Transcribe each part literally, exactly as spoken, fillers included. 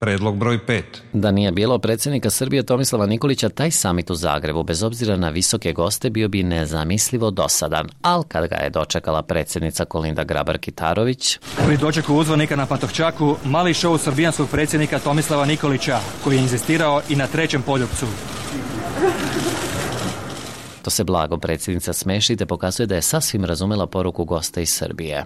Predlog broj pet. Da nije bilo predsjednika Srbije Tomislava Nikolića, taj samit u Zagrebu, bez obzira na visoke goste, bio bi nezamislivo dosadan. Al kad ga je dočekala predsjednica Kolinda Grabar-Kitarović... Pri dočeku uzvanika na Pantovčaku, mali šou srbijanskog predsjednika Tomislava Nikolića, koji je inzistirao i na trećem poljupcu. To se blago predsjednica smeši te pokazuje da je sasvim razumela poruku gosta iz Srbije.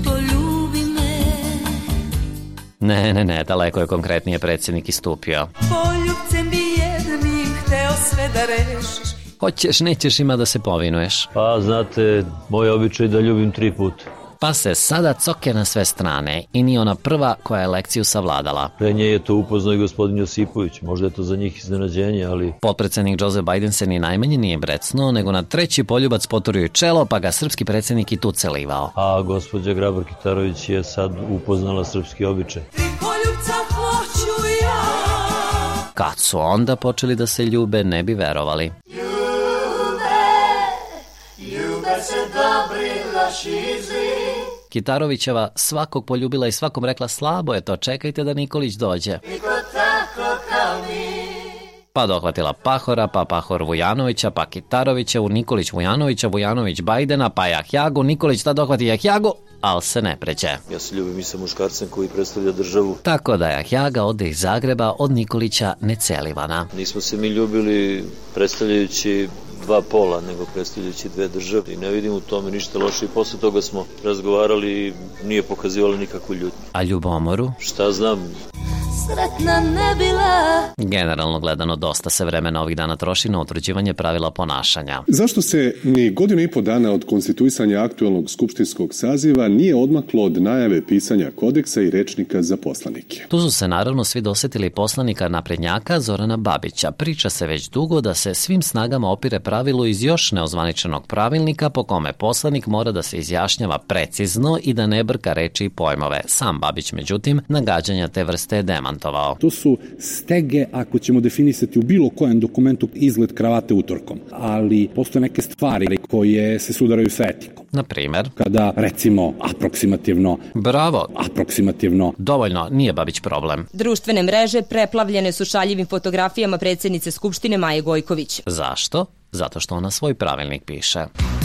Ne, ne, ne, daleko je konkretnije predsjednik istupio. Poljubcem bi jednim hteo sve da rešiš. Hoćeš, nećeš, ima da se povinuješ. Pa, znate, moj običaj da ljubim tri puta. Pa se sada coke na sve strane i nije ona prva koja je lekciju savladala. Pre nje je to upoznao i gospodin Josipović, možda je to za njih iznenađenje, ali... Potpredsjednik Joe Biden se ni najmanje nije brecnuo, nego na treći poljubac poturio i čelo, pa ga srpski predsjednik i tu celivao. A gospođa Grabar-Kitarović je sad upoznala srpski običaj. Tri poljubca hoću ja. Kad su onda počeli da se ljube, ne bi verovali. Ljube, ljube se dobri loši zli. Kitarovićeva svakog poljubila i svakom rekla slabo je to, čekajte da Nikolić dođe. I ko tako kao mi. Pa dohvatila Pahora, pa Pahor Vujanovića, pa Kitarovića, u Nikolić Vujanovića, Vujanović Bajdena, pa Jahjagu, Nikolić ta dohvati Jahjagu, al se ne pređe. Ja se ljubim i sa muškarcem koji predstavlja državu. Tako da Jahjaga ode iz Zagreba od Nikolića necelivana. Nismo se mi ljubili predstavljajući dva pola, nego predstavljajući dve države i ne vidim u tome ništa loše i posle toga smo razgovarali i nije pokazivalo nikakvu ljutnju. A ljubomoru? Šta znam? Sretna ne bila. Generalno gledano, dosta se vremena ovih dana troši na utvrđivanje pravila ponašanja. Zašto se ni godinu i po dana od konstituisanja aktuelnog skupštinskog saziva nije odmaklo od najave pisanja kodeksa i rečnika za poslanike? Tu su se naravno svi dosetili poslanika naprednjaka Zorana Babića. Priča se već dugo da se svim snagama opire pravilu iz još neozvaničenog pravilnika po kome poslanik mora da se izjašnjava precizno i da ne brka reči i pojmove. Sam Babić, međutim, nagađanja te vrste je demantovao. To su stege, ako ćemo definisati u bilo kojem dokumentu, izgled kravate utorkom. Ali postoje neke stvari koje se sudaraju sa etikom. Na primjer? Kada, recimo, aproksimativno... Bravo! Aproksimativno... Dovoljno, nije Babić problem. Društvene mreže preplavljene su šaljivim fotografijama predsjednice Skupštine Maje Gojković. Zašto? Zato što ona svoj pravilnik piše.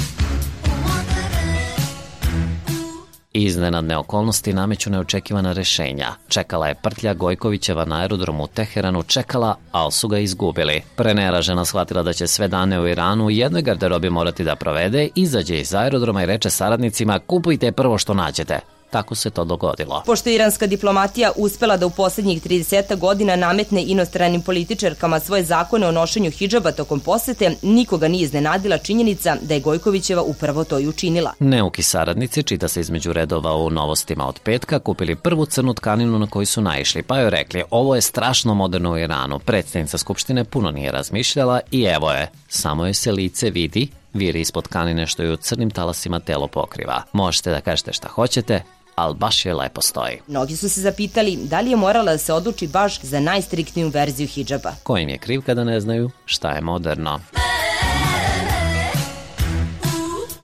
Iznenadne okolnosti nameću neočekivana rešenja. Čekala je prtlja Gojkovićeva na aerodromu u Teheranu, čekala, ali su ga izgubili. Preneražena shvatila da će sve dane u Iranu u jednoj garderobi morati da provede, izađe iz aerodroma i reče saradnicima: kupujte prvo što nađete. Tako se to dogodilo. Pošto je iranska diplomatija uspela da u posljednjih trideset godina nametne inostranim političarkama svoje zakone o nošenju hidžaba tokom posete, nikoga nije iznenadila činjenica da je Gojkovićeva upravo to i učinila. Neuki saradnici, čita se između redova u novostima od petka, kupili prvu crnu tkaninu na koju su naišli, pa joj rekli: ovo je strašno moderno u Iranu. Predsjednica Skupštine puno nije razmišljala i evo je, samo joj se lice vidi, viri ispod tkanine što je u crnim talasima telo pokriva. Možete da kažete šta hoćete, ali baš je lepo stoji. Mnogi su se zapitali da li je morala da se odluči baš za najstriktniju verziju hidžaba. Ko im je kriv kada ne znaju šta je moderno?